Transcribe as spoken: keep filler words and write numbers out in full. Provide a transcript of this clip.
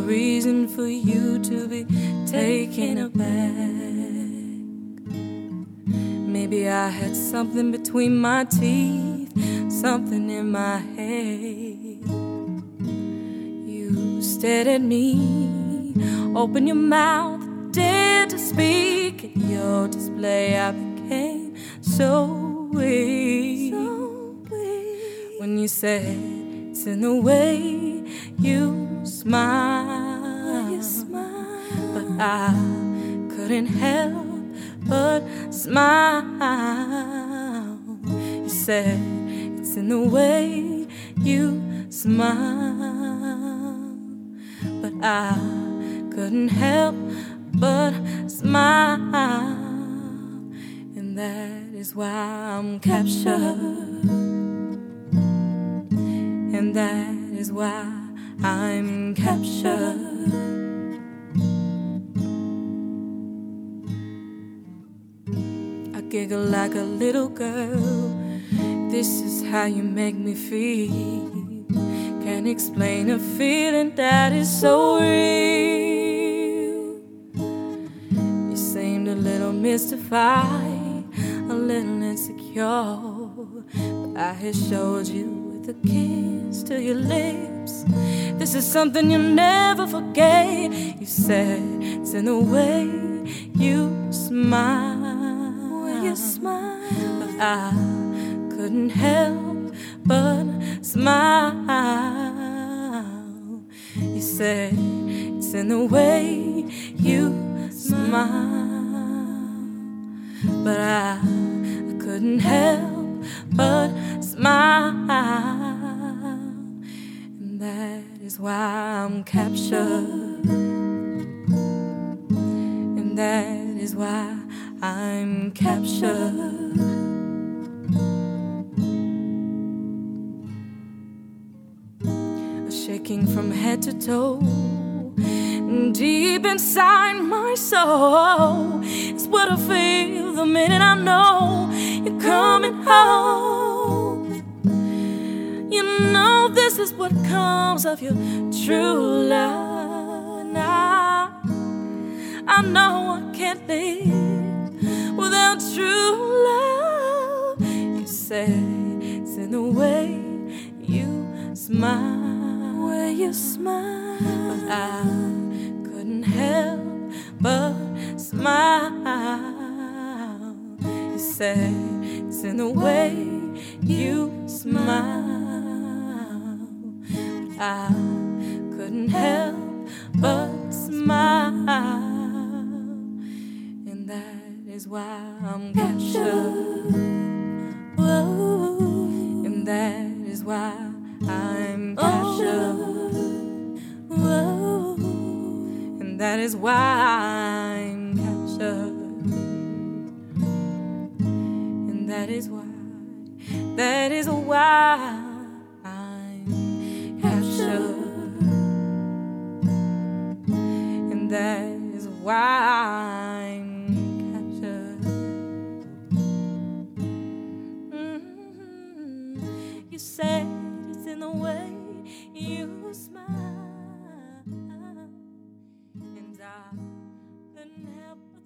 reason for you to be taken aback. Maybe I had something between my teeth, something in my head. You stared at me, open your mouth, dared to speak. At your display I became so weak, so weak. When you said it's in the way you smile, you smile. But I couldn't help but smile. You said it's in the way you smile, but I couldn't help but smile. And that is why I'm captured, and that is why I'm captured. I giggle like a little girl. This is how you make me feel. Can't explain a feeling that is so real. You seemed a little mystified, a little insecure, but I had showed you with a kiss to your lips. This is something you'll never forget. You said it's in the way you smile, way you smile. But I couldn't help but smile. You said it's in the way you smile, but I, I couldn't help but smile. And that is why I'm captured, and that is why I'm captured. Shaking from head to toe, deep inside my soul, it's what I feel the minute I know you're coming home. You know this is what comes of your true love. And I, I know I can't live without true love. You said it's in the way you smile, way you smile, but I couldn't help but smile. You said it's in the way you smile, but I couldn't help but smile. And that is why I'm captured. Whoa. And that is why I'm captured. Whoa. And that is why I'm captured. And that is why, that is why I'm captured. And that is why I'm captured. Mm-hmm. You said it's in the way you smile, and I couldn't help